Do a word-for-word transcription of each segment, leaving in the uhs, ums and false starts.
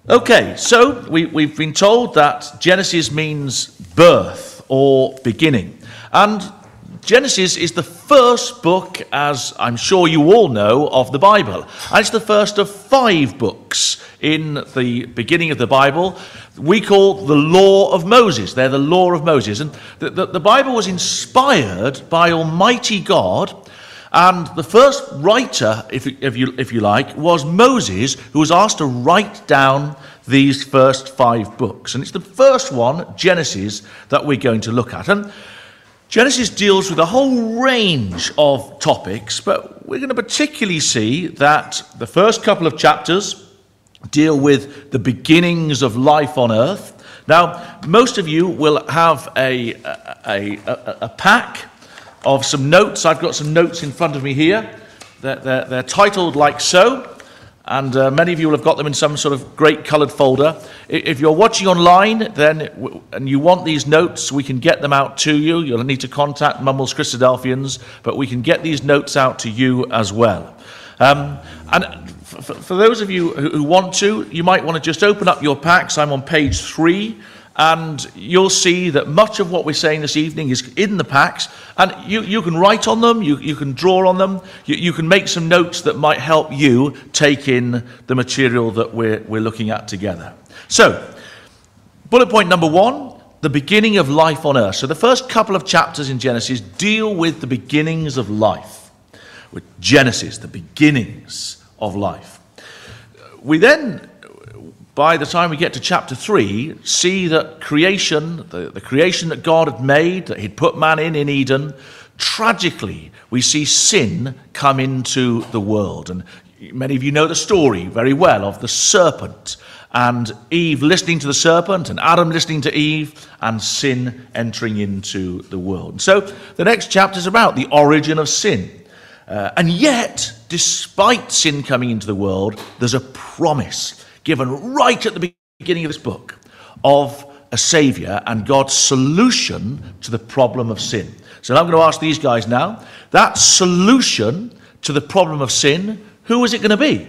Okay, so we, we've been told that Genesis means birth or beginning. And Genesis is the first book, as I'm sure you all know, of the Bible. And it's the first of five books in the beginning of the Bible we call the Law of Moses. They're the Law of Moses. And the, the, the Bible was inspired by Almighty God. And the first writer, if, if, you, if you like, was Moses, who was asked to write down these first five books. And it's the first one, Genesis, that we're going to look at. And Genesis deals with a whole range of topics, but we're going to particularly see that the first couple of chapters deal with the beginnings of life on earth. Now, most of you will have a, a, a, a pack of some notes. I've got some notes in front of me here. They're, they're, they're titled like so. And uh, many of you will have got them in some sort of great coloured folder. If you're watching online, then and you want these notes, we can get them out to you. You'll need to contact Mumbles Christadelphians, but we can get these notes out to you as well. Um, and for, for those of you who, who want to, you might want to just open up your packs. I'm on page three. And you'll see that much of what we're saying this evening is in the packs. And you, you can write on them, you, you can draw on them, you, you can make some notes that might help you take in the material that we're, we're looking at together. So, bullet point number one, the beginning of life on earth. So the first couple of chapters in Genesis deal with the beginnings of life. With Genesis, the beginnings of life. We then, by the time we get to chapter three, see that creation, the, the creation that God had made, that he'd put man in in Eden, tragically, we see sin come into the world. And many of you know the story very well of the serpent, and Eve listening to the serpent, and Adam listening to Eve, and sin entering into the world. And so the next chapter is about the origin of sin. Uh, and yet, despite sin coming into the world, there's a promise given right at the beginning of this book of a Saviour and God's solution to the problem of sin. So I'm going to ask these guys now, that solution to the problem of sin, who is it going to be?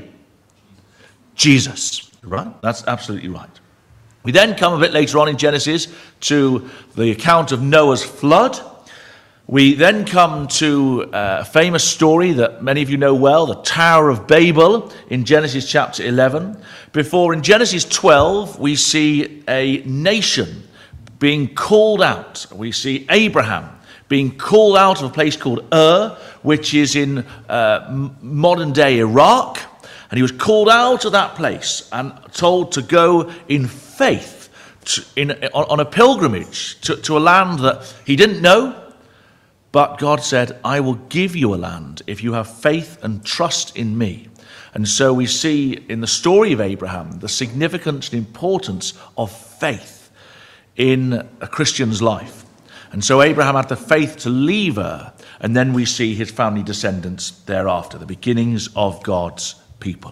Jesus, right? That's absolutely right. We then come a bit later on in Genesis to the account of Noah's flood. We then come to a famous story that many of you know well, the Tower of Babel in Genesis chapter eleven. Before in Genesis twelve, we see a nation being called out. We see Abraham being called out of a place called Ur, which is in uh, modern-day Iraq. And he was called out of that place and told to go in faith to, in, on, on a pilgrimage to, to a land that he didn't know. But God said, I will give you a land if you have faith and trust in me. And so we see in the story of Abraham the significance and importance of faith in a Christian's life. And so Abraham had the faith to leave Ur, and then we see his family descendants thereafter, the beginnings of God's people.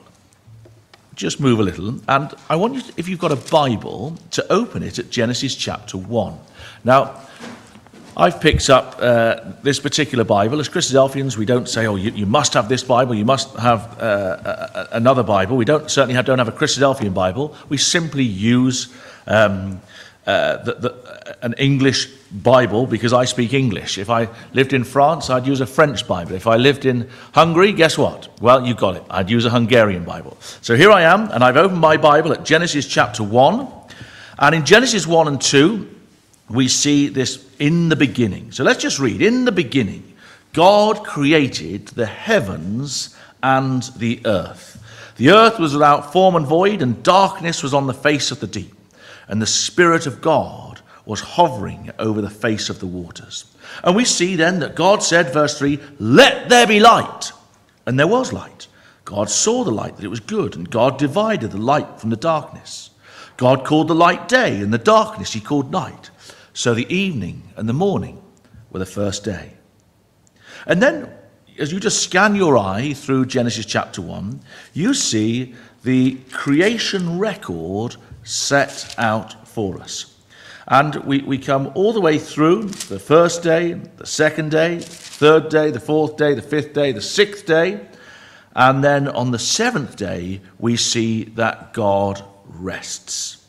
Just move a little, and I want you, to, if you've got a Bible, to open it at Genesis chapter one. Now, I've picked up uh, this particular Bible. As Christadelphians, we don't say, oh, you, you must have this Bible, you must have uh, a, a, another Bible. We don't certainly have, don't have a Christadelphian Bible. We simply use um, uh, the, the, an English Bible because I speak English. If I lived in France, I'd use a French Bible. If I lived in Hungary, guess what? Well, you got it. I'd use a Hungarian Bible. So here I am, and I've opened my Bible at Genesis chapter one. And in Genesis one and two, we see this in the beginning. So let's just read. In the beginning, God created the heavens and the earth. The earth was without form and void, and darkness was on the face of the deep. And the Spirit of God was hovering over the face of the waters. And we see then that God said, verse three, let there be light. And there was light. God saw the light, that it was good, and God divided the light from the darkness. God called the light day, and the darkness he called night. So the evening and the morning were the first day. And then, as you just scan your eye through Genesis chapter one, you see the creation record set out for us. And we, we come all the way through the first day, the second day, third day, the fourth day, the fifth day, the sixth day. And then on the seventh day, we see that God rests.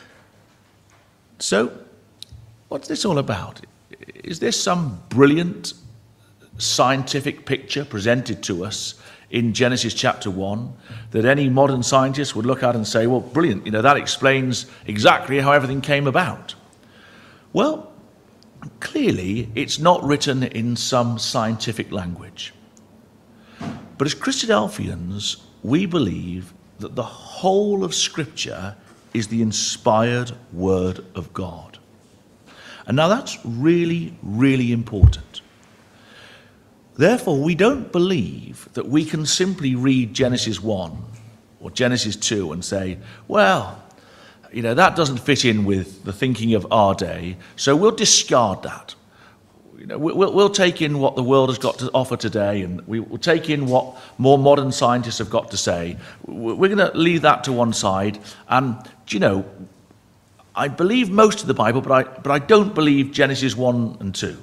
So, what's this all about? Is this some brilliant scientific picture presented to us in Genesis chapter one that any modern scientist would look at and say, well, brilliant, you know, that explains exactly how everything came about? Well, clearly it's not written in some scientific language. But as Christadelphians, we believe that the whole of Scripture is the inspired Word of God. And now that's really, really important. Therefore, we don't believe that we can simply read Genesis one or Genesis two and say, well, you know, that doesn't fit in with the thinking of our day, so we'll discard that. You know, we'll, we'll take in what the world has got to offer today, and we will take in what more modern scientists have got to say. We're going to leave that to one side. And, you know, I believe most of the Bible, but I, but I don't believe Genesis one and two.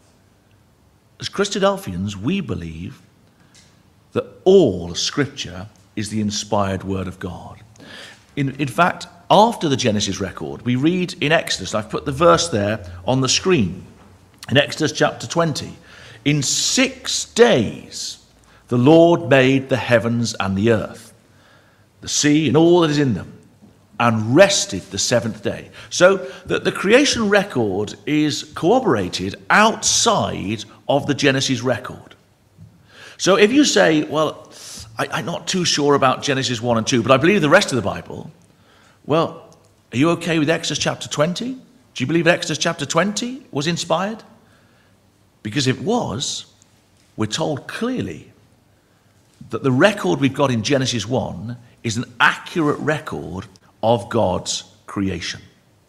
As Christadelphians, we believe that all Scripture is the inspired Word of God. In, in fact, after the Genesis record, we read in Exodus, I've put the verse there on the screen, in Exodus chapter twenty, in six days the Lord made the heavens and the earth, the sea and all that is in them, and rested the seventh day. So that the creation record is corroborated outside of the Genesis record. So if you say, well, I, I'm not too sure about Genesis one and two, but I believe the rest of the Bible, well, are you okay with Exodus chapter twenty? Do you believe Exodus chapter twenty was inspired? Because if it was, we're told clearly that the record we've got in Genesis one is an accurate record of God's creation.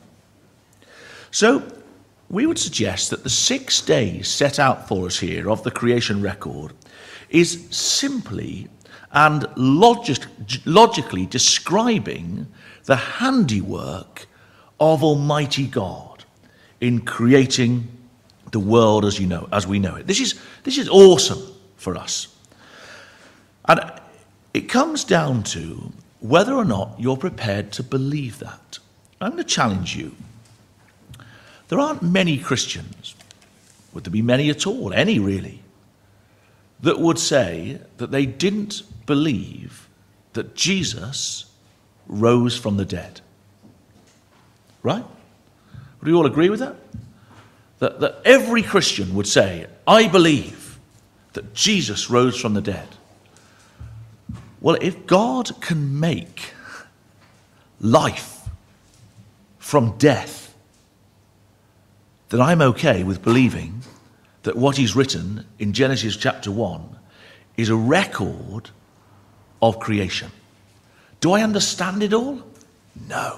So we would suggest that the six days set out for us here of the creation record is simply and logic, logically describing the handiwork of Almighty God in creating the world as you know, as we know it. This is this is awesome for us. And it comes down to whether or not you're prepared to believe that. I'm going to challenge you. There aren't many Christians, would there be many at all, any really, that would say that they didn't believe that Jesus rose from the dead. Right? Would you all agree with that? That, that every Christian would say, I believe that Jesus rose from the dead. Well, if God can make life from death, then I'm okay with believing that what he's written in Genesis chapter one is a record of creation. Do I understand it all? No.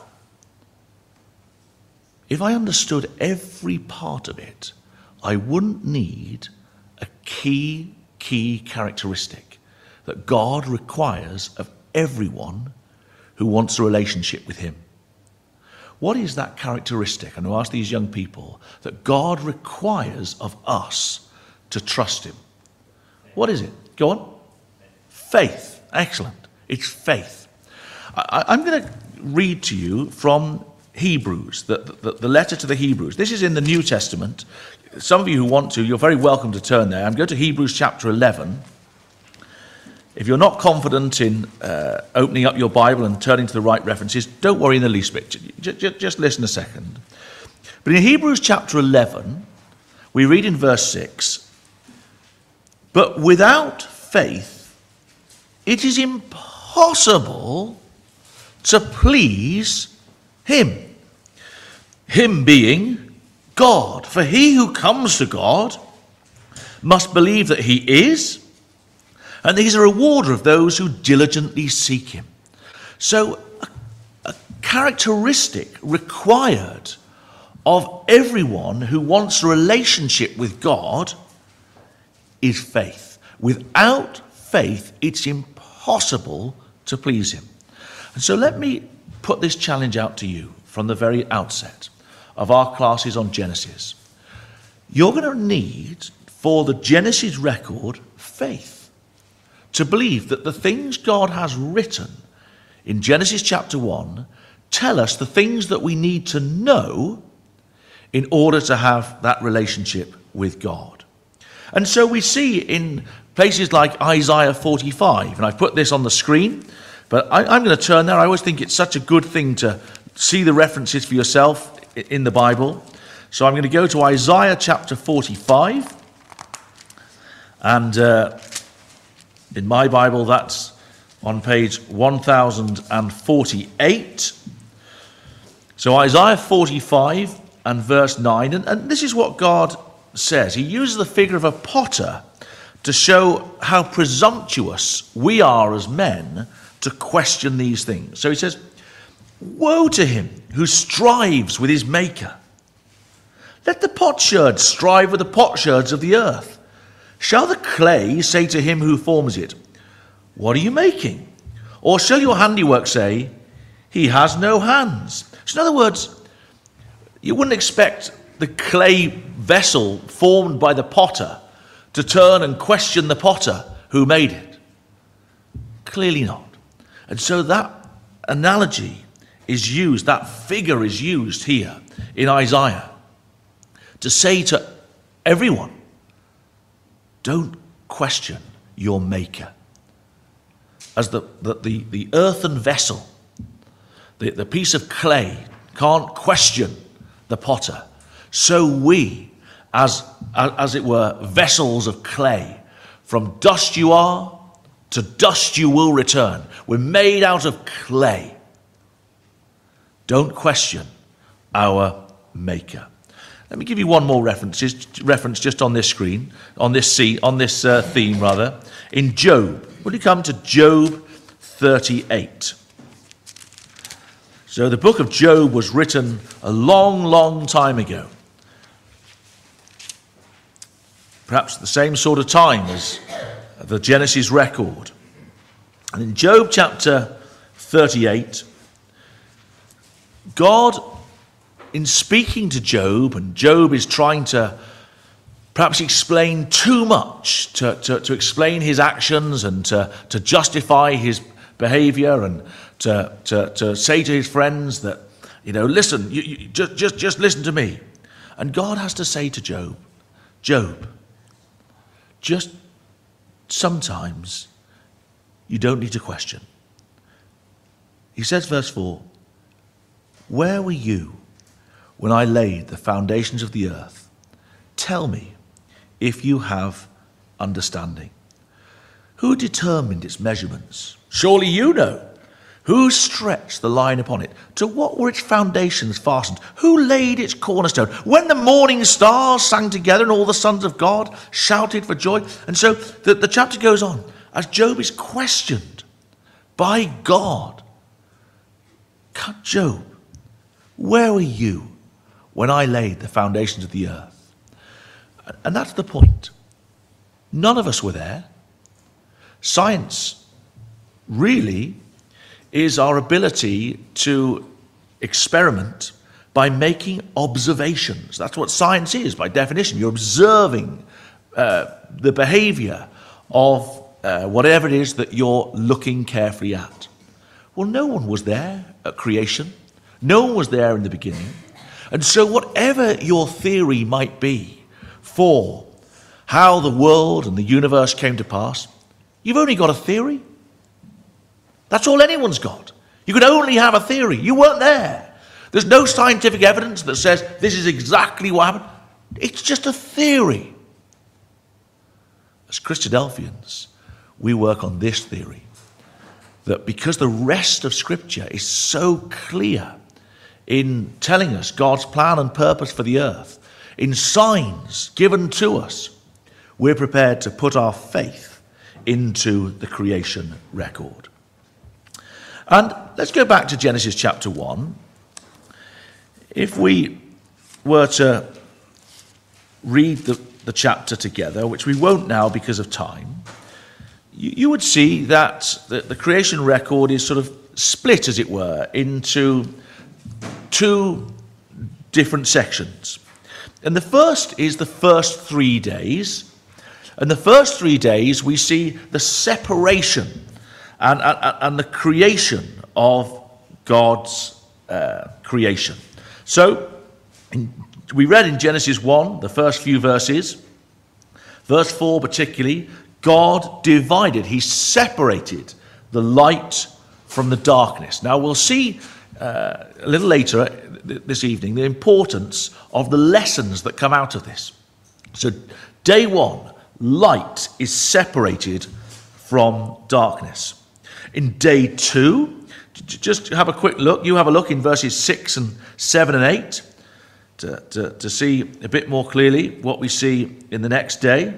If I understood every part of it, I wouldn't need a key, key characteristic that God requires of everyone who wants a relationship with him. What is that characteristic? And I'll ask these young people that God requires of us to trust him. What is it? Go on. Faith. Excellent. It's faith. I, I'm going to read to you from Hebrews, the, the, the letter to the Hebrews. This is in the New Testament. Some of you who want to, you're very welcome to turn there. I'm going to Hebrews chapter eleven. If you're not confident in uh, opening up your Bible and turning to the right references, don't worry in the least bit. Just, just, just listen a second. But in Hebrews chapter eleven, we read in verse six, but without faith, it is impossible to please him. Him being God. For he who comes to God must believe that he is, and that he's a rewarder of those who diligently seek him. So a, a characteristic required of everyone who wants a relationship with God is faith. Without faith, it's impossible to please him. And so let me put this challenge out to you from the very outset of our classes on Genesis. You're going to need, for the Genesis record, faith. To believe that the things God has written in Genesis chapter one tell us the things that we need to know in order to have that relationship with God. And so we see in places like Isaiah forty-five, and I've put this on the screen, but I, I'm going to turn there. I always think it's such a good thing to see the references for yourself in the Bible. So I'm going to go to Isaiah chapter forty-five, and uh, in my Bible that's on page one thousand forty-eight. So Isaiah forty-five and verse nine, and, and this is what God says. He uses the figure of a potter to show how presumptuous we are as men to question these things. So he says, "Woe to him who strives with his maker. Let the potsherds strive with the potsherds of the earth. Shall the clay say to him who forms it, 'What are you making?' Or shall your handiwork say, 'He has no hands'?" So in other words, you wouldn't expect the clay vessel formed by the potter to turn and question the potter who made it. Clearly not. And so that analogy is used, that figure is used here in Isaiah to say to everyone, don't question your maker. As the, the, the, the earthen vessel, the, the piece of clay can't question the potter, so we, as, as it were, vessels of clay, from dust you are, to dust you will return. We're made out of clay. Don't question our maker. Let me give you one more reference, just, reference just on this screen, on this scene, on this uh, theme rather. In Job, will you come to Job thirty-eight? So the book of Job was written a long, long time ago. Perhaps the same sort of time as the Genesis record. And in Job chapter thirty-eight, God, in speaking to Job, and Job is trying to perhaps explain too much, to, to, to explain his actions and to, to justify his behavior, and to, to, to say to his friends that, you know, listen, you, you, just, just, just listen to me. And God has to say to Job, Job, just sometimes you don't need to question. He says, verse four, "Where were you when I laid the foundations of the earth? Tell me if you have understanding. Who determined its measurements? Surely you know. Who stretched the line upon it? To what were its foundations fastened? Who laid its cornerstone? When the morning stars sang together and all the sons of God shouted for joy." And so the, the chapter goes on as Job is questioned by God. Job, where were you when I laid the foundations of the earth? And that's the point. None of us were there. Science really is our ability to experiment by making observations. That's what science is by definition. You're observing uh, the behavior of uh, whatever it is that you're looking carefully at. Well, no one was there at creation. No one was there in the beginning. And so whatever your theory might be for how the world and the universe came to pass, you've only got a theory. That's all anyone's got. You could only have a theory. You weren't there. There's no scientific evidence that says this is exactly what happened. It's just a theory. As Christadelphians, we work on this theory, that because the rest of Scripture is so clear in telling us God's plan and purpose for the earth, in signs given to us, we're prepared to put our faith into the creation record. And let's go back to Genesis chapter one. If we were to read the, the chapter together, which we won't now because of time, you, you would see that the, the creation record is sort of split, as it were, into two different sections. And the first is the first three days. And the first three days we see the separation and, and, and the creation of God's uh, creation. So, in, we read in Genesis one, the first few verses, verse four particularly, God divided, he separated the light from the darkness. Now we'll see uh, a little later this evening the importance of the lessons that come out of this. So day one, light is separated from darkness. In day two, just have a quick look. You have a look in verses six and seven and eight to, to, to see a bit more clearly what we see in the next day.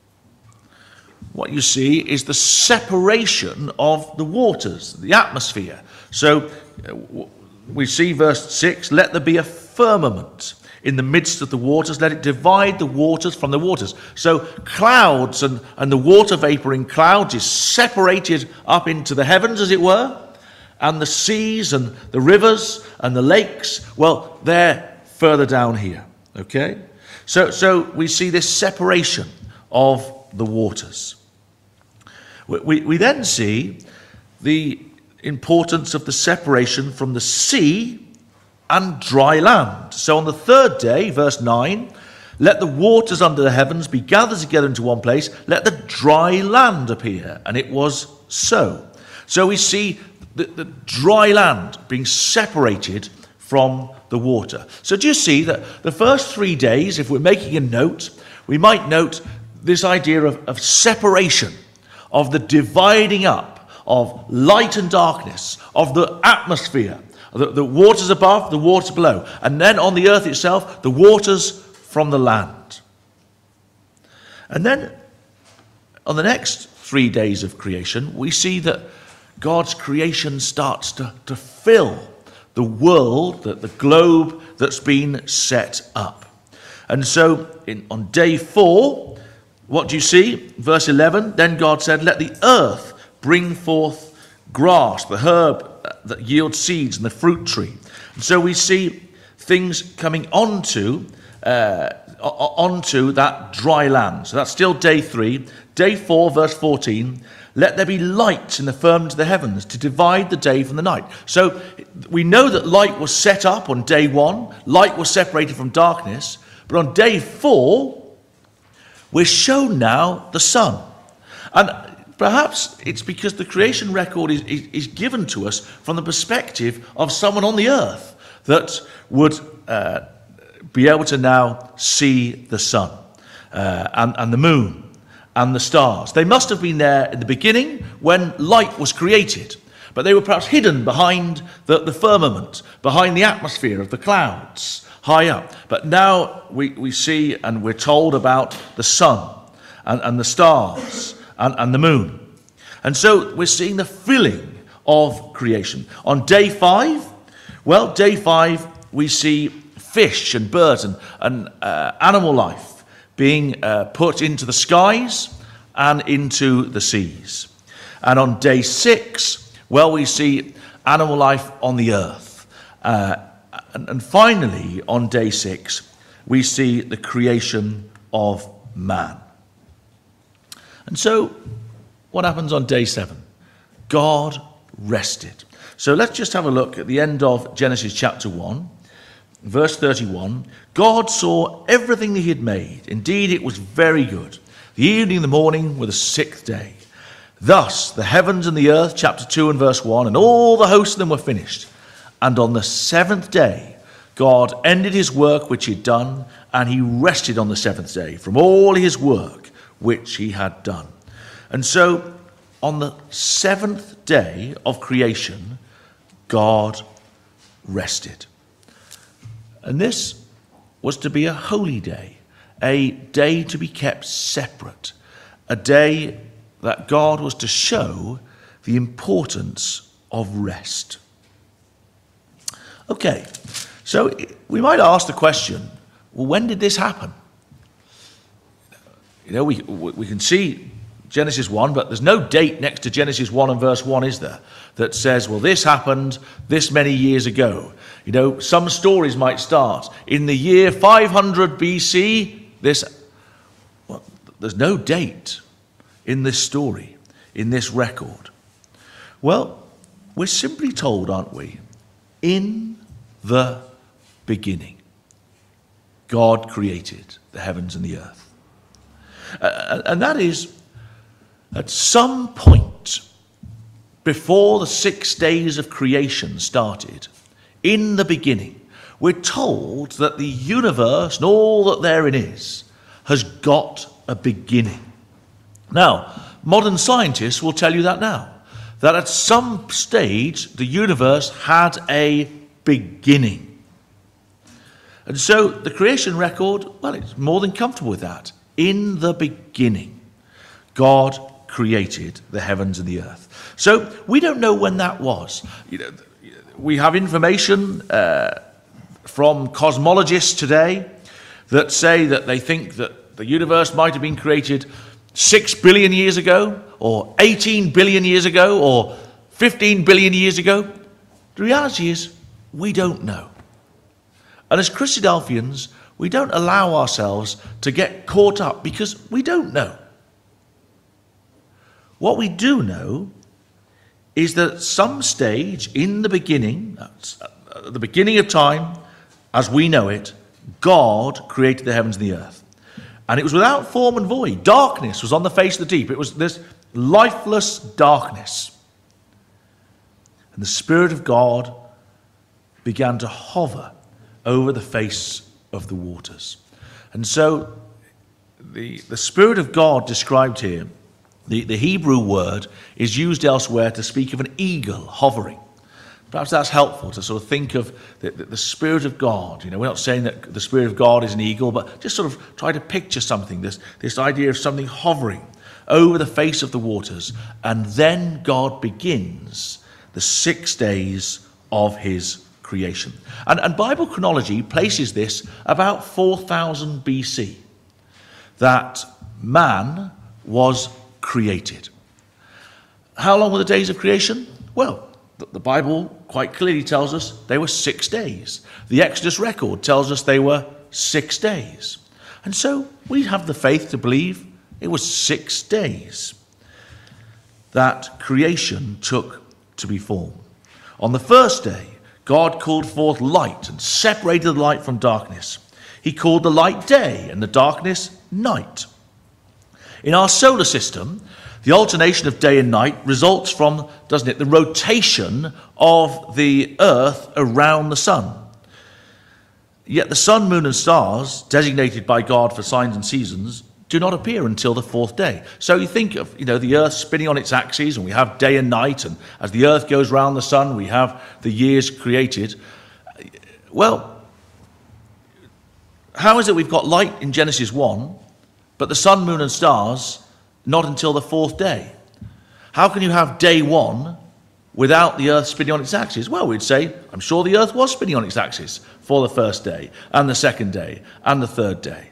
What you see is the separation of the waters, the atmosphere. So we see verse six, let there be a firmament in the midst of the waters, let it divide the waters from the waters. So clouds and, and the water vapor in clouds is separated up into the heavens, as it were, and the seas and the rivers and the lakes, well, they're further down here, okay? So, so we see this separation of the waters. We, we, we then see the importance of the separation from the sea and dry land. So on the third day, verse nine, let the waters under the heavens be gathered together into one place, let the dry land appear. And it was so. So we see the, the dry land being separated from the water. So do you see that the first three days, if we're making a note, we might note this idea of, of separation, of the dividing up of light and darkness, of the atmosphere, the, the waters above, the waters below, and then on the earth itself, the waters from the land. And then on the next three days of creation, we see that God's creation starts to, to fill the world, the, the globe that's been set up. And so in, on day four, what do you see? Verse eleven, then God said, let the earth bring forth grass, the herb that yields seeds, and the fruit tree. And so we see things coming onto, uh, onto that dry land. So that's still day three. Day four, verse fourteen, let there be light in the firmament of the heavens to divide the day from the night. So we know that light was set up on day one. Light was separated from darkness. But on day four, we're shown now the sun. And perhaps it's because the creation record is, is, is given to us from the perspective of someone on the earth that would uh, be able to now see the sun uh, and, and the moon and the stars. They must have been there in the beginning when light was created, but they were perhaps hidden behind the, the firmament, behind the atmosphere of the clouds high up. But now we, we see and we're told about the sun and, and the stars and, and the moon. And so we're seeing the filling of creation. On day five, well, day five, we see fish and birds and, and uh, animal life being uh, put into the skies and into the seas. And on day six, well, we see animal life on the earth. Uh, and, and finally, on day six, we see the creation of man. And so, what happens on day seven? God rested. So let's just have a look at the end of Genesis chapter one, verse thirty-one. God saw everything that he had made. Indeed, it was very good. The evening and the morning were the sixth day. Thus, the heavens and the earth, chapter two and verse one, and all the hosts of them were finished. And on the seventh day, God ended his work which he had done, and he rested on the seventh day from all his work which he had done. And so, on the seventh day of creation, God rested. And this was to be a holy day, a day to be kept separate, a day that God was to show the importance of rest. Okay, so we might ask the question, well, when did this happen? You know, we we can see Genesis one, but there's no date next to Genesis one and verse one, is there, that says, well, this happened this many years ago. You know, some stories might start in the year five hundred B C. This, well, there's no date in this story, in this record. Well, we're simply told, aren't we, in the beginning. God created the heavens and the earth. Uh, and that is, at some point before the six days of creation started, in the beginning, we're told that the universe and all that therein is has got a beginning. Now, modern scientists will tell you that now, that at some stage the universe had a beginning. And so the creation record, well, it's more than comfortable with that. In the beginning, God created the heavens and the earth. So we don't know when that was. You know, we have information uh, from cosmologists today that say that they think that the universe might have been created six billion years ago, or eighteen billion years ago, or fifteen billion years ago. The reality is, we don't know. And as Christadelphians, we don't allow ourselves to get caught up because we don't know. What we do know is that at some stage in the beginning, at the beginning of time, as we know it, God created the heavens and the earth. And it was without form and void. Darkness was on the face of the deep. It was this lifeless darkness. And the Spirit of God began to hover over the face of the waters. And so the, the Spirit of God described here, the, the Hebrew word is used elsewhere to speak of an eagle hovering. Perhaps that's helpful to sort of think of the, the, the Spirit of God. You know, we're not saying that the Spirit of God is an eagle, but just sort of try to picture something, this, this idea of something hovering over the face of the waters. And then God begins the six days of his creation. And, and Bible chronology places this about four thousand B C, that man was created. How long were the days of creation? Well, the, the Bible quite clearly tells us they were six days. The Exodus record tells us they were six days. And so we have the faith to believe it was six days that creation took to be formed. On the first day, God called forth light and separated the light from darkness. He called the light day and the darkness night. In our solar system, the alternation of day and night results from, doesn't it, the rotation of the earth around the sun. Yet the sun, moon, and stars, designated by God for signs and seasons, do not appear until the fourth day. So you think of, you know, the earth spinning on its axes, and we have day and night, and as the earth goes round the sun, we have the years created. Well, how is it we've got light in Genesis one, but the sun, moon, and stars not until the fourth day? How can you have day one without the earth spinning on its axis? Well, we'd say, I'm sure the earth was spinning on its axis for the first day, and the second day, and the third day.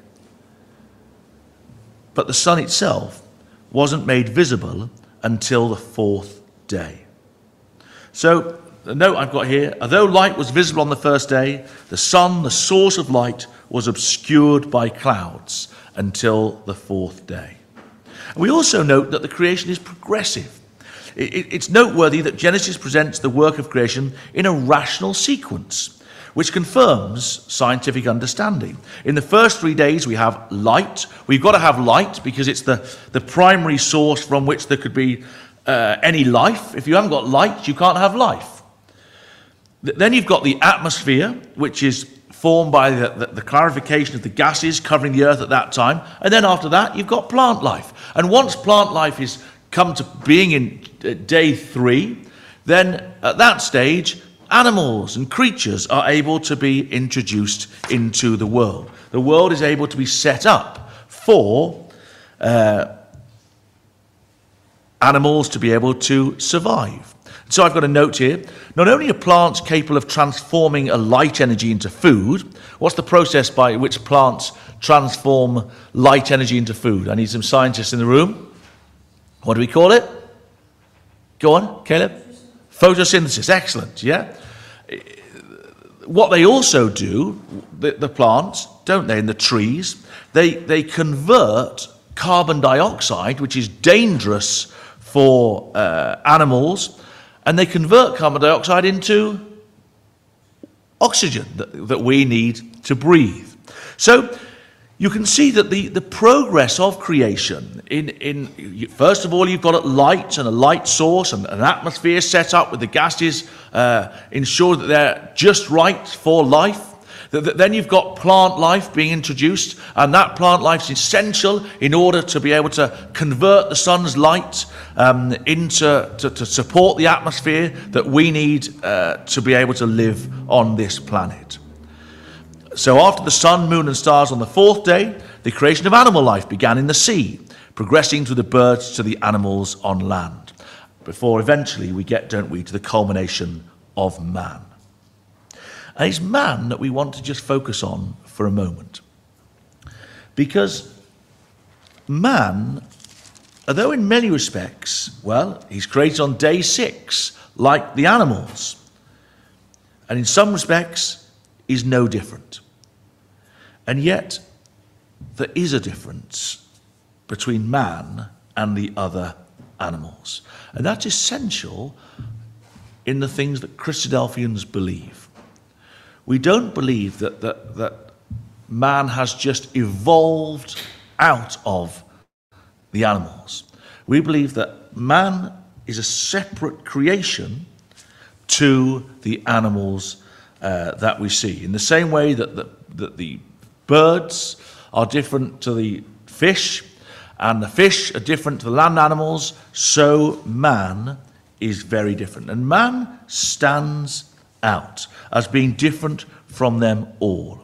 But the sun itself wasn't made visible until the fourth day. So, the note I've got here, although light was visible on the first day, the sun, the source of light, was obscured by clouds until the fourth day. And we also note that the creation is progressive. It's noteworthy that Genesis presents the work of creation in a rational sequence, which confirms scientific understanding. In the first three days, we have light. We've got to have light because it's the, the primary source from which there could be uh, any life. If you haven't got light, you can't have life. Then you've got the atmosphere, which is formed by the, the, the clarification of the gases covering the earth at that time. And then after that, you've got plant life. And once plant life is come to being in uh, day three, then at that stage, animals and creatures are able to be introduced into the world. The world is able to be set up for uh, animals to be able to survive. So I've got a note here. Not only are plants capable of transforming a light energy into food, what's the process by which plants transform light energy into food? I need some scientists in the room. What do we call it? Go on, Caleb. Photosynthesis, excellent, yeah? What they also do, the, the plants, don't they, in the trees, they, they convert carbon dioxide, which is dangerous for uh, animals, and they convert carbon dioxide into oxygen that, that we need to breathe. So you can see that the, the progress of creation, in, in first of all, you've got a light and a light source and an atmosphere set up with the gases uh, ensured that they're just right for life. Then you've got plant life being introduced, and that plant life is essential in order to be able to convert the sun's light um, into to, to support the atmosphere that we need uh, to be able to live on this planet. So after the sun, moon, and stars on the fourth day, the creation of animal life began in the sea, progressing through the birds to the animals on land, before eventually we get, don't we, to the culmination of man. And it's man that we want to just focus on for a moment. Because man, although in many respects, well, he's created on day six, like the animals, and in some respects is no different. And yet, there is a difference between man and the other animals. And that's essential in the things that Christadelphians believe. We don't believe that, that, that man has just evolved out of the animals. We believe that man is a separate creation to the animals uh, that we see. In the same way that the, that the birds are different to the fish, and the fish are different to the land animals, so man is very different. And man stands out as being different from them all.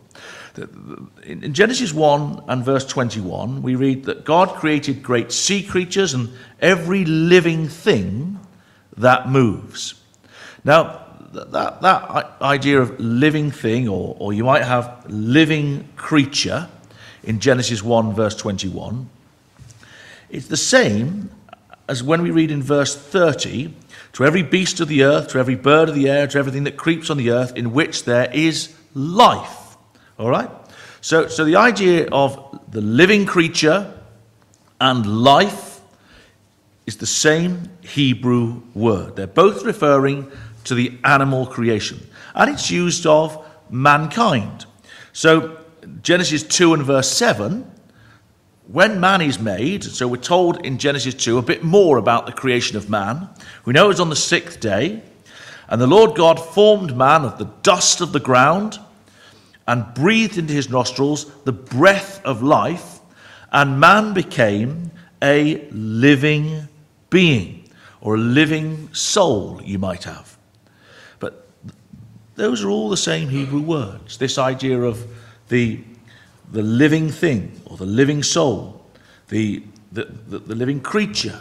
In Genesis one and verse twenty-one, we read that God created great sea creatures and every living thing that moves. Now, that, that idea of living thing, or, or you might have living creature in Genesis one verse twenty-one, it's the same as when we read in verse thirty, to every beast of the earth, to every bird of the air, to everything that creeps on the earth, in which there is life. All right? So, so the idea of the living creature and life is the same Hebrew word. They're both referring to the animal creation. And it's used of mankind. So Genesis two and verse seven, when man is made, so we're told in Genesis two a bit more about the creation of man. We know it was on the sixth day, and the Lord God formed man of the dust of the ground and breathed into his nostrils the breath of life, and man became a living being, or a living soul, you might have. But those are all the same Hebrew words. This idea of the the living thing, or the living soul, the, the, the, the living creature.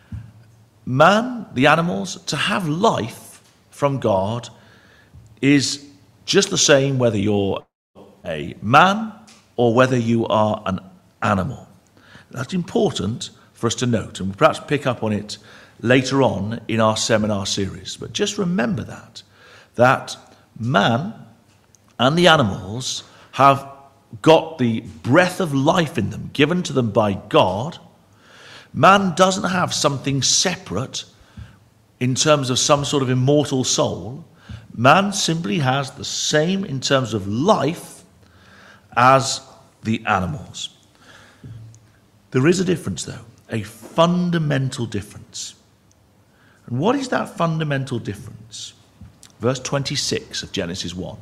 Man, the animals, to have life from God is just the same whether you're a man or whether you are an animal. That's important for us to note, and we'll perhaps pick up on it later on in our seminar series. But just remember that, that man and the animals have got the breath of life in them, given to them by God. Man doesn't have something separate in terms of some sort of immortal soul. Man simply has the same in terms of life as the animals. There is a difference, though, a fundamental difference. And what is that fundamental difference? Verse twenty-six of Genesis one.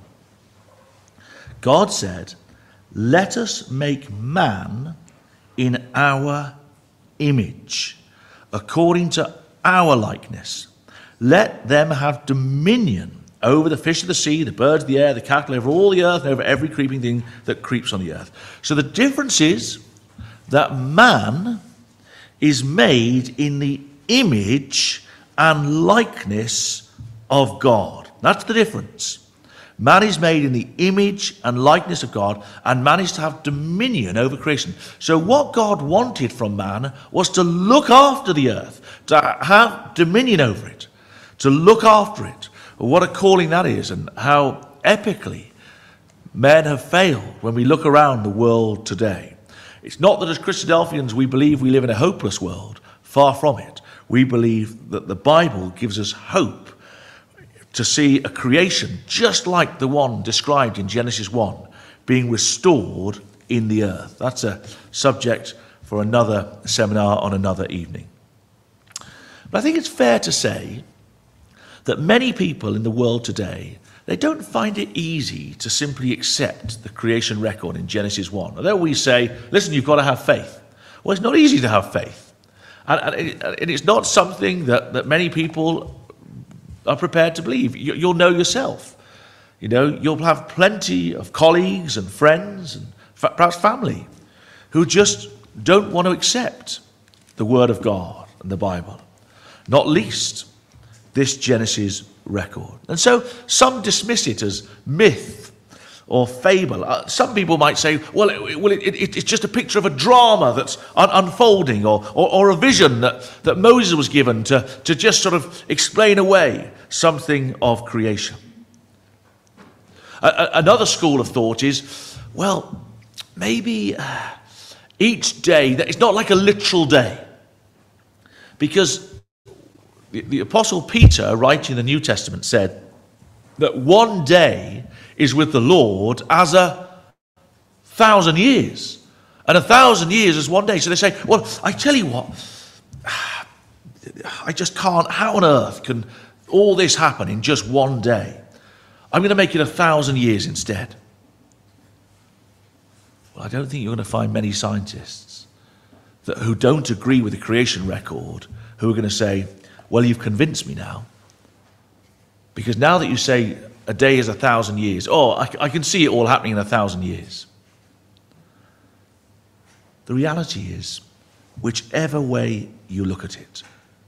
God said, "Let us make man in our image, according to our likeness. Let them have dominion over the fish of the sea, the birds of the air, the cattle, over all the earth, and over every creeping thing that creeps on the earth." So the difference is that man is made in the image and likeness of God. That's the difference. Man is made in the image and likeness of God, and man is to have dominion over creation. So what God wanted from man was to look after the earth, to have dominion over it, to look after it. What a calling that is, and how epically men have failed when we look around the world today. It's not that as Christadelphians we believe we live in a hopeless world. Far from it. We believe that the Bible gives us hope to see a creation just like the one described in Genesis one being restored in the earth. That's a subject for another seminar on another evening. But I think it's fair to say that many people in the world today, they don't find it easy to simply accept the creation record in Genesis one. Although we say, listen, you've got to have faith. Well, it's not easy to have faith. And, and, it, and it's not something that, that many people are prepared to believe. You, you'll know yourself. You know, you'll have plenty of colleagues and friends and fa- perhaps family who just don't want to accept the Word of God and the Bible, not least this Genesis record. And so some dismiss it as myth or fable. Uh, some people might say, well, it, well it, it, it's just a picture of a drama that's un- unfolding or, or, or a vision that, that Moses was given to, to just sort of explain away something of creation. A- a- another school of thought is, well, maybe uh, each day, that it's not like a literal day. Because the, the Apostle Peter, writing in the New Testament, said that one day is with the Lord as a thousand years. And a thousand years is one day. So they say, well, I tell you what, I just can't, how on earth can all this happen in just one day? I'm going to make it a thousand years instead. Well, I don't think you're going to find many scientists that, who don't agree with the creation record, who are going to say, well, you've convinced me now. Because now that you say a day is a thousand years, oh, I, I can see it all happening in a thousand years. The reality is, whichever way you look at it,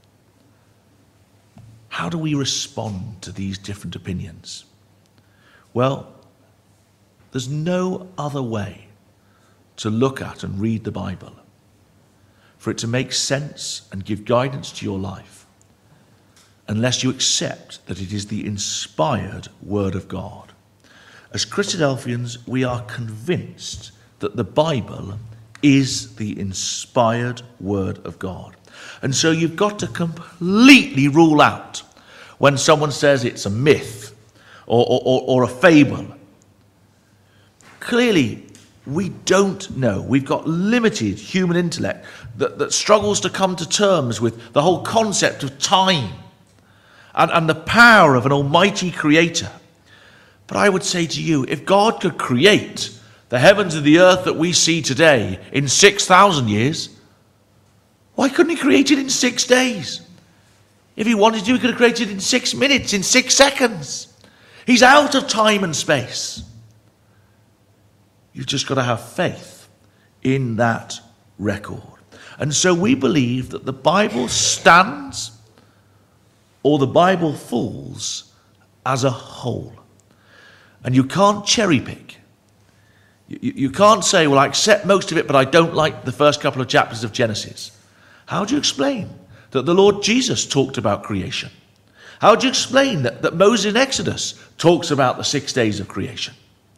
how do we respond to these different opinions? Well, there's no other way to look at and read the Bible for it to make sense and give guidance to your life, unless you accept that it is the inspired Word of God. As Christadelphians, we are convinced that the Bible is the inspired Word of God. And so you've got to completely rule out when someone says it's a myth or, or, or a fable. Clearly, we don't know. We've got limited human intellect that, that struggles to come to terms with the whole concept of time and, and the power of an almighty creator. But I would say to you, if God could create the heavens and the earth that we see today in six thousand years, why couldn't he create it in six days? If he wanted to, he could have created it in six minutes, in six seconds. He's out of time and space. You've just got to have faith in that record. And so we believe that the Bible stands or the Bible falls as a whole. And you can't cherry pick. You, you can't say, well, I accept most of it, but I don't like the first couple of chapters of Genesis. How do you explain that the Lord Jesus talked about creation? How do you explain that, that Moses in Exodus talks about the six days of creation?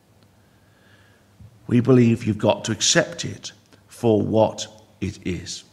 We believe you've got to accept it for what it is.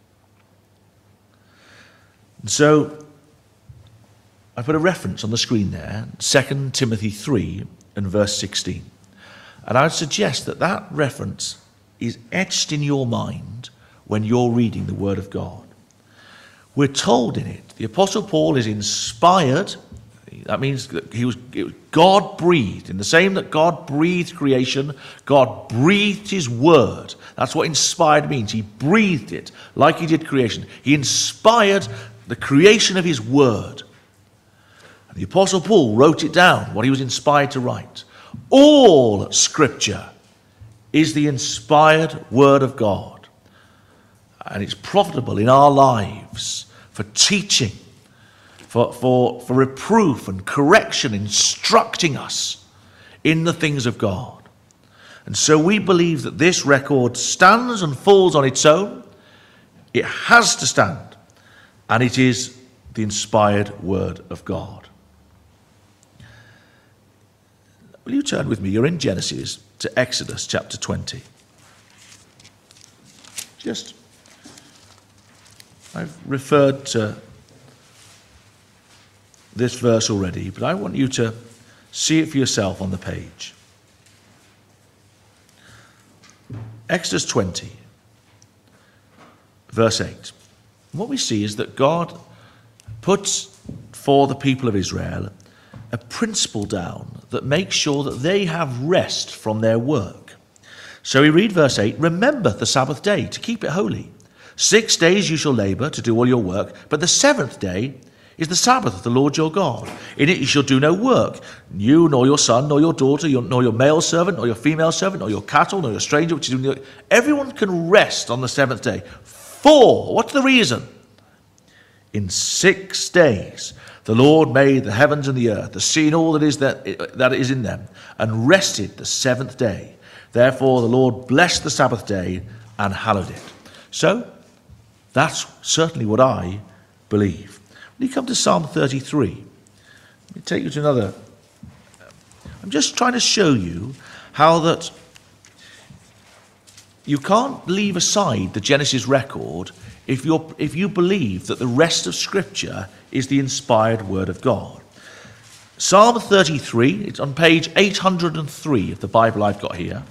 And so I put a reference on the screen there, Second Timothy three and verse sixteen. And I would suggest that that reference is etched in your mind when you're reading the Word of God. We're told in it, the Apostle Paul is inspired. That means that he was, it was God breathed. In the same that God breathed creation, God breathed his word. That's what inspired means. He breathed it like he did creation. He inspired the creation of his word. And the Apostle Paul wrote it down, what he was inspired to write. All Scripture is the inspired word of God. And it's profitable in our lives for teaching, For, for, for reproof and correction, instructing us in the things of God. And so we believe that this record stands and falls on its own. It has to stand. And it is the inspired Word of God. Will you turn with me? You're in Genesis to Exodus chapter twenty. Just, I've referred to this verse already, but I want you to see it for yourself on the page. Exodus twenty, verse eight. And what we see is that God puts for the people of Israel a principle down that makes sure that they have rest from their work. So we read verse eight, remember the Sabbath day to keep it holy. Six days you shall labor to do all your work, but the seventh day is the Sabbath of the Lord your God. In it you shall do no work, you nor your son, nor your daughter, your, nor your male servant, nor your female servant, nor your cattle, nor your stranger, which is in the... Everyone can rest on the seventh day. For, what's the reason? In six days the Lord made the heavens and the earth, the sea and all that is that, that is in them, and rested the seventh day. Therefore the Lord blessed the Sabbath day and hallowed it. So, that's certainly what I believe. When you come to Psalm thirty-three, let me take you to another. I'm just trying to show you how that you can't leave aside the Genesis record if you're if you believe that the rest of Scripture is the inspired Word of God. Psalm thirty-three, it's on page eight hundred three of the Bible I've got here.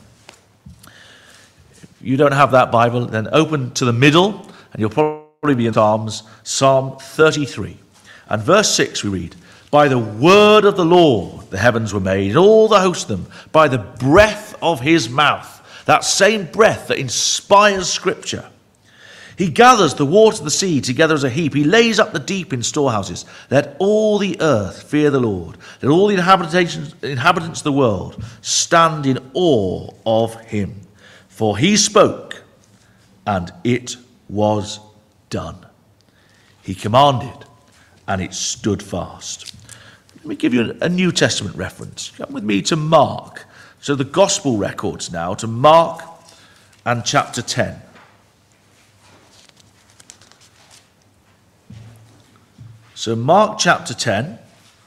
If you don't have that Bible, then open to the middle, and you'll probably be in Psalms, Psalm thirty-three. And verse six we read, by the word of the Lord the heavens were made, and all the host of them, by the breath of his mouth, that same breath that inspires Scripture. He gathers the water of the sea together as a heap. He lays up the deep in storehouses. Let all the earth fear the Lord. Let all the inhabitants, inhabitants of the world stand in awe of him. For he spoke, and it was done. He commanded, and it stood fast. Let me give you a New Testament reference. Come with me to Mark. So the Gospel records now, to Mark and chapter ten. So Mark chapter ten,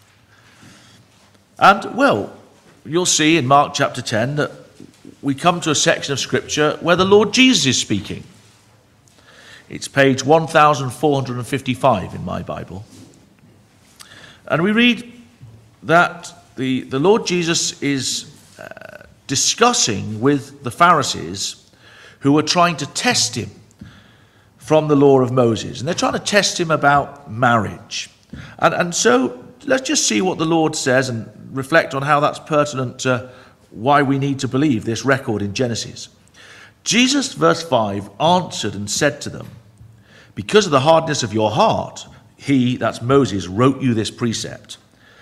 and well, you'll see in Mark chapter ten that we come to a section of Scripture where the Lord Jesus is speaking. It's page one thousand four hundred fifty-five in my Bible. And we read that the, the Lord Jesus is uh, discussing with the Pharisees who were trying to test him from the law of Moses. And they're trying to test him about marriage. And, and so let's just see what the Lord says and reflect on how that's pertinent to why we need to believe this record in Genesis. Jesus, verse five, answered and said to them, because of the hardness of your heart, he, that's Moses, wrote you this precept.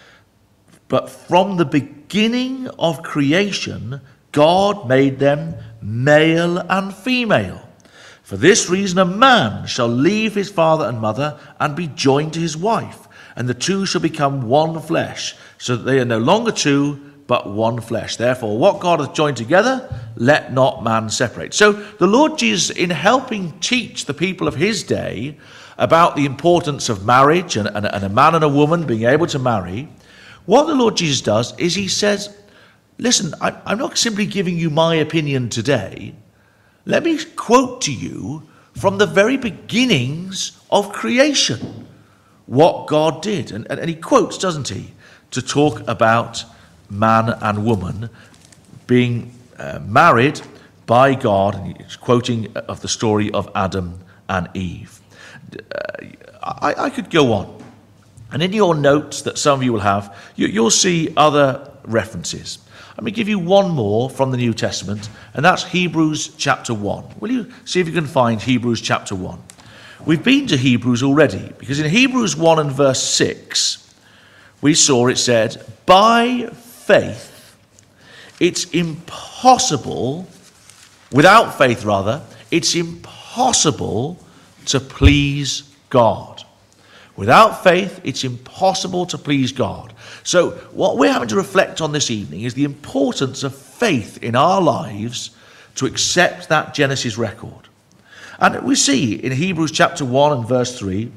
But from the beginning of creation, God made them male and female. For this reason, a man shall leave his father and mother and be joined to his wife, and the two shall become one flesh, so that they are no longer two, but one flesh. Therefore, what God hath joined together, let not man separate. So the Lord Jesus, in helping teach the people of his day about the importance of marriage and, and, and a man and a woman being able to marry, what the Lord Jesus does is he says, listen, I, I'm not simply giving you my opinion today. Let me quote to you from the very beginnings of creation what God did. And, and, and he quotes, doesn't he, to talk about man and woman being uh, married by God. And he's quoting of the story of Adam and Eve. Uh, I, I could go on. And in your notes that some of you will have, you, you'll see other references. Let me give you one more from the New Testament, and that's Hebrews chapter one. Will you see if you can find Hebrews chapter one? We've been to Hebrews already, because in Hebrews one and verse six, we saw it said, by faith, it's impossible, without faith rather, it's impossible to please God. Without faith, it's impossible to please God. So what we're having to reflect on this evening is the importance of faith in our lives to accept that Genesis record. And we see in Hebrews chapter one and verse three,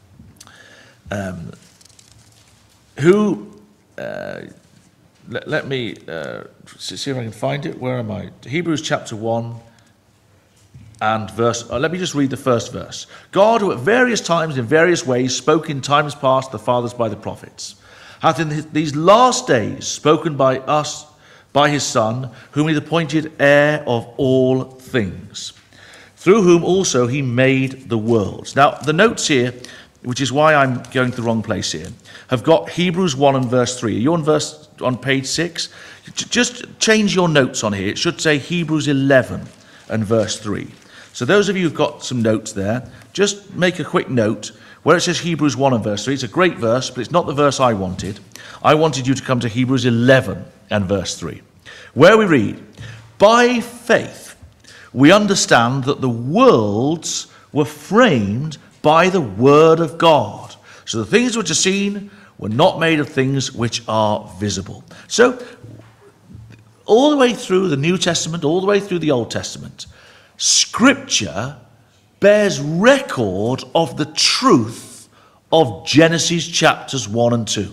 um, who, uh, let, let me uh, see if I can find it. Where am I? Hebrews chapter one and verse, uh, let me just read the first verse. God, who at various times in various ways spoke in times past to the fathers by the prophets, hath in these last days spoken by us, by his Son, whom he hath appointed heir of all things, through whom also he made the worlds. Now, the notes here, which is why I'm going to the wrong place here, have got Hebrews one and verse three. Are you on verse on page six? Just change your notes on here. It should say Hebrews eleven and verse three. So those of you who've got some notes there, just make a quick note where it says Hebrews one and verse three. It's a great verse, but it's not the verse I wanted. I wanted you to come to Hebrews eleven and verse three, where we read, by faith we understand that the worlds were framed by the word of God. So the things which are seen were not made of things which are visible. So all the way through the New Testament, all the way through the Old Testament, Scripture bears record of the truth of Genesis chapters one and two.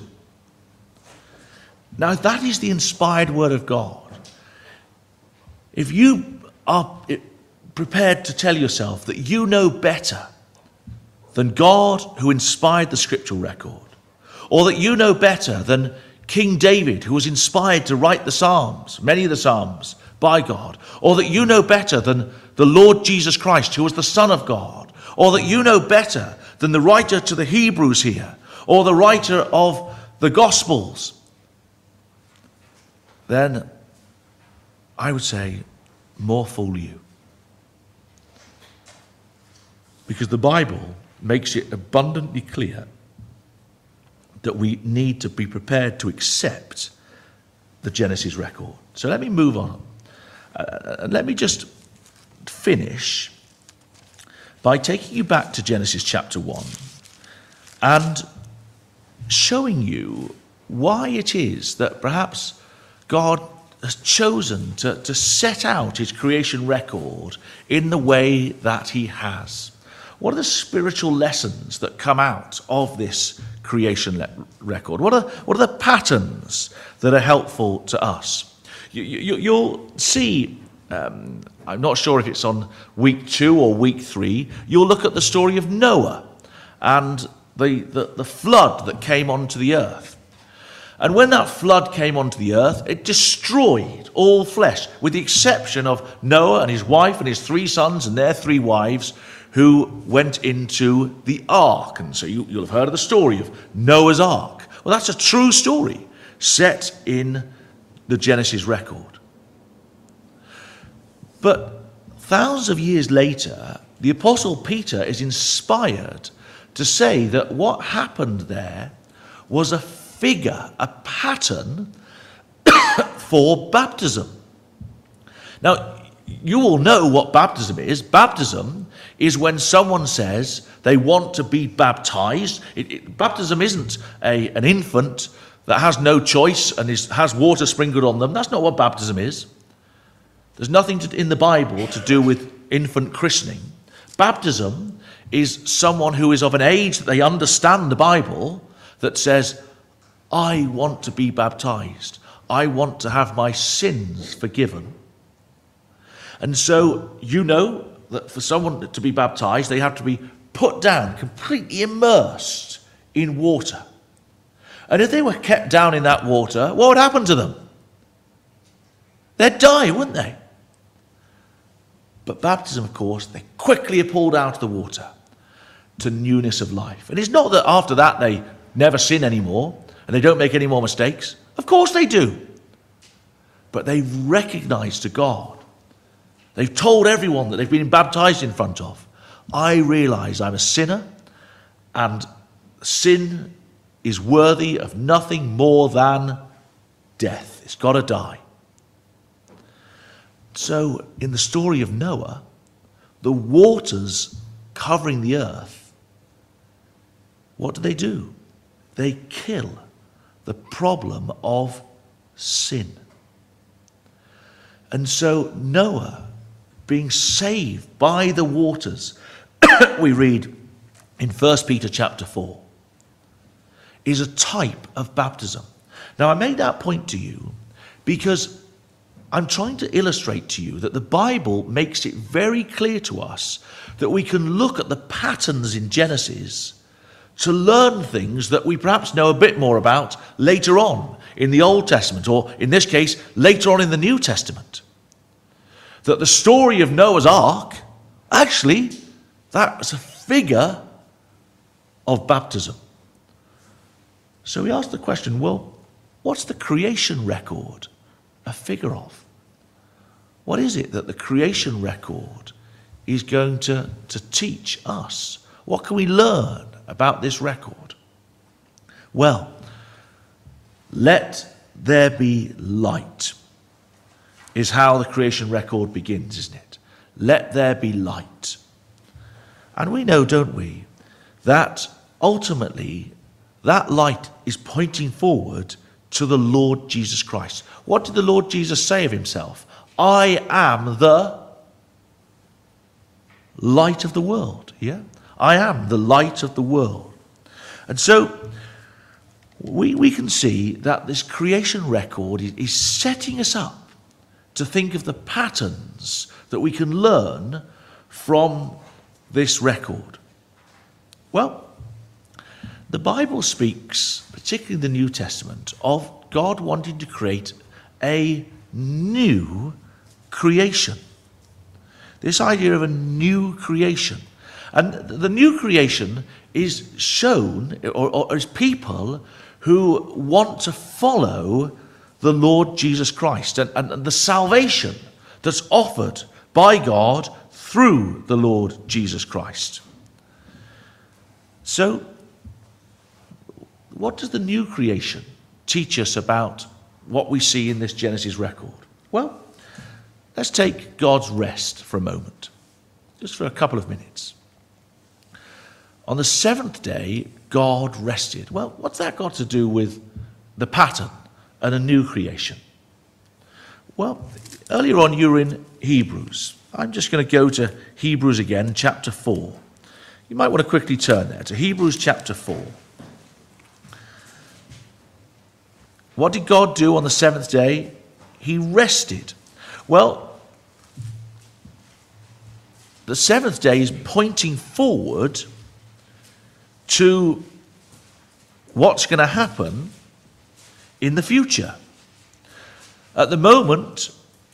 Now that is the inspired word of God. If you are prepared to tell yourself that you know better than God who inspired the scriptural record, or that you know better than King David, who was inspired to write the Psalms, many of the Psalms, by God, or that you know better than the Lord Jesus Christ, who was the Son of God, or that you know better than the writer to the Hebrews here, or the writer of the Gospels, then I would say, more fool you. Because the Bible makes it abundantly clear that we need to be prepared to accept the Genesis record. So let me move on. Uh, and let me just finish by taking you back to Genesis chapter one and showing you why it is that perhaps God has chosen to, to set out his creation record in the way that he has. What are the spiritual lessons that come out of this creation le- record? What are, what are the patterns that are helpful to us? You, you, you'll see, um, I'm not sure if it's on week two or week three, you'll look at the story of Noah and the, the, the flood that came onto the earth. And when that flood came onto the earth, it destroyed all flesh, with the exception of Noah and his wife and his three sons and their three wives, who went into the ark. And so you, you'll have heard of the story of Noah's ark. Well, that's a true story set in the Genesis record. But thousands of years later, the Apostle Peter is inspired to say that what happened there was a figure, a pattern for baptism. Now, you all know what baptism is. Baptism is when someone says they want to be baptized. It, it, baptism isn't a, an infant that has no choice and is, has water sprinkled on them. That's not what baptism is. There's nothing to, in the Bible to do with infant christening. Baptism is someone who is of an age that they understand the Bible, that says, I want to be baptized. I want to have my sins forgiven. And so you know that for someone to be baptized, they have to be put down, completely immersed in water. And if they were kept down in that water, what would happen to them? They'd die, wouldn't they? But baptism, of course, they quickly are pulled out of the water to newness of life. And it's not that after that they never sin anymore and they don't make any more mistakes. Of course they do. But they recognize to God. They've told everyone that they've been baptized in front of, I realize I'm a sinner and sin is worthy of nothing more than death. It's got to die. So in the story of Noah, the waters covering the earth, what do they do? They kill the problem of sin. And so Noah, being saved by the waters, we read in First Peter chapter four, is a type of baptism. Now, I made that point to you because I'm trying to illustrate to you that the Bible makes it very clear to us that we can look at the patterns in Genesis to learn things that we perhaps know a bit more about later on in the Old Testament, or in this case, later on in the New Testament. That the story of Noah's Ark, actually, that's a figure of baptism. So we ask the question, well, what's the creation record a figure of? What is it that the creation record is going to, to teach us? What can we learn about this record? Well, let there be light is how the creation record begins, isn't it? Let there be light. And we know, don't we, that ultimately that light is pointing forward to the Lord Jesus Christ. What did the Lord Jesus say of himself? I am the light of the world. Yeah? I am the light of the world. And so we, we can see that this creation record is, is setting us up to think of the patterns that we can learn from this record. Well, the Bible speaks, particularly in the New Testament, of God wanting to create a new creation. This idea of a new creation. And the new creation is shown, or, or is people who want to follow the Lord Jesus Christ and, and the salvation that's offered by God through the Lord Jesus Christ. So, what does the new creation teach us about what we see in this Genesis record? Well, let's take God's rest for a moment, just for a couple of minutes. On the seventh day, God rested. Well, what's that got to do with the pattern and a new creation? Well, earlier on you were in Hebrews. I'm just going to go to Hebrews again, chapter four. You might want to quickly turn there to Hebrews chapter four. What did God do on the seventh day? He rested. Well, the seventh day is pointing forward to what's going to happen in the future. At the moment,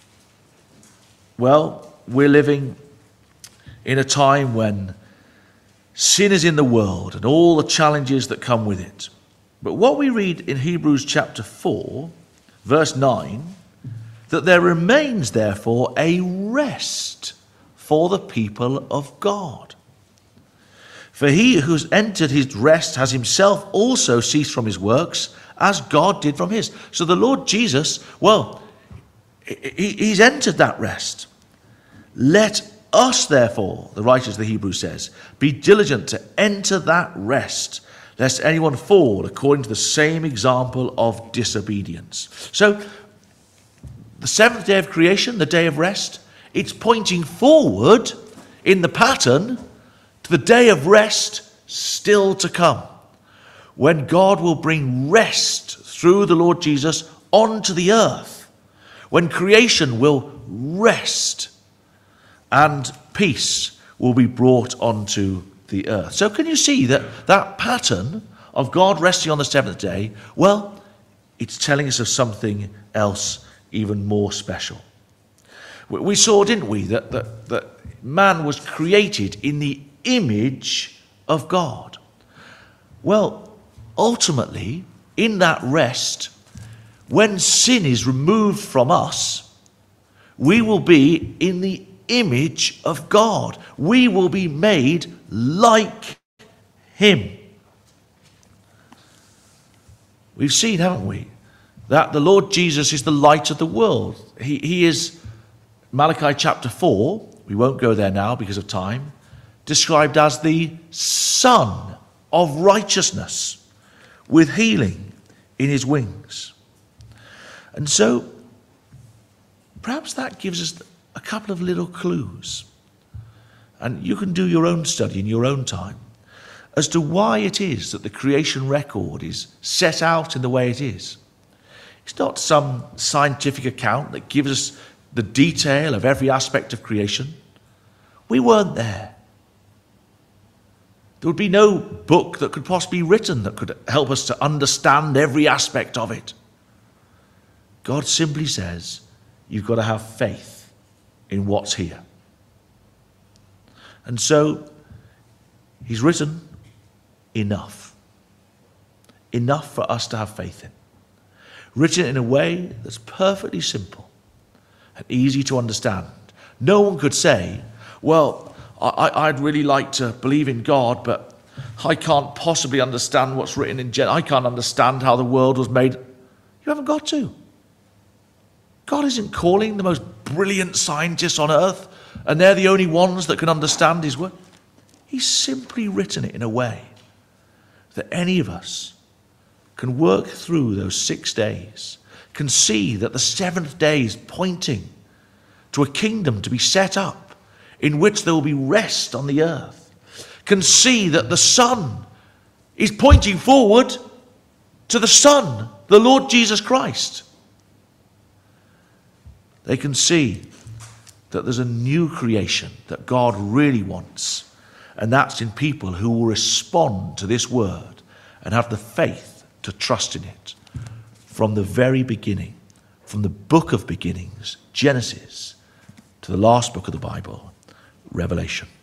well, we're living in a time when sin is in the world and all the challenges that come with it. But what we read in Hebrews chapter four, verse nine, that there remains therefore a rest for the people of God. For he who has entered his rest has himself also ceased from his works, as God did from his. So the Lord Jesus, well, he's entered that rest. Let us therefore, the writer of the Hebrews says, be diligent to enter that rest, lest anyone fall according to the same example of disobedience. So, the seventh day of creation, the day of rest, it's pointing forward in the pattern to the day of rest still to come, when God will bring rest through the Lord Jesus onto the earth, when creation will rest and peace will be brought onto the earth. So can you see that that pattern of God resting on the seventh day, well, it's telling us of something else even more special. We saw, didn't we, that, that, that man was created in the image of God. Well, ultimately, in that rest, when sin is removed from us, we will be in the image of God. We will be made like him. We've seen, haven't we, that the Lord Jesus is the light of the world. He, he is, Malachi chapter four, we won't go there now because of time, described as the Son of righteousness with healing in his wings. And so, perhaps that gives us a couple of little clues. And you can do your own study in your own time as to why it is that the creation record is set out in the way it is. It's not some scientific account that gives us the detail of every aspect of creation. We weren't there. There would be no book that could possibly be written that could help us to understand every aspect of it. God simply says, you've got to have faith in what's here. And so, he's written enough. Enough for us to have faith in. Written in a way that's perfectly simple and easy to understand. No one could say, well, I, I'd really like to believe in God, but I can't possibly understand what's written in Genesis. I can't understand how the world was made. You haven't got to. God isn't calling the most brilliant scientists on earth, and they're the only ones that can understand his word. He's simply written it in a way that any of us can work through those six days, can see that the seventh day is pointing to a kingdom to be set up in which there will be rest on the earth, can see that the Son is pointing forward to the Son, the Lord Jesus Christ. They can see that there's a new creation that God really wants, and that's in people who will respond to this word and have the faith to trust in it from the very beginning, from the book of beginnings, Genesis, to the last book of the Bible, Revelation.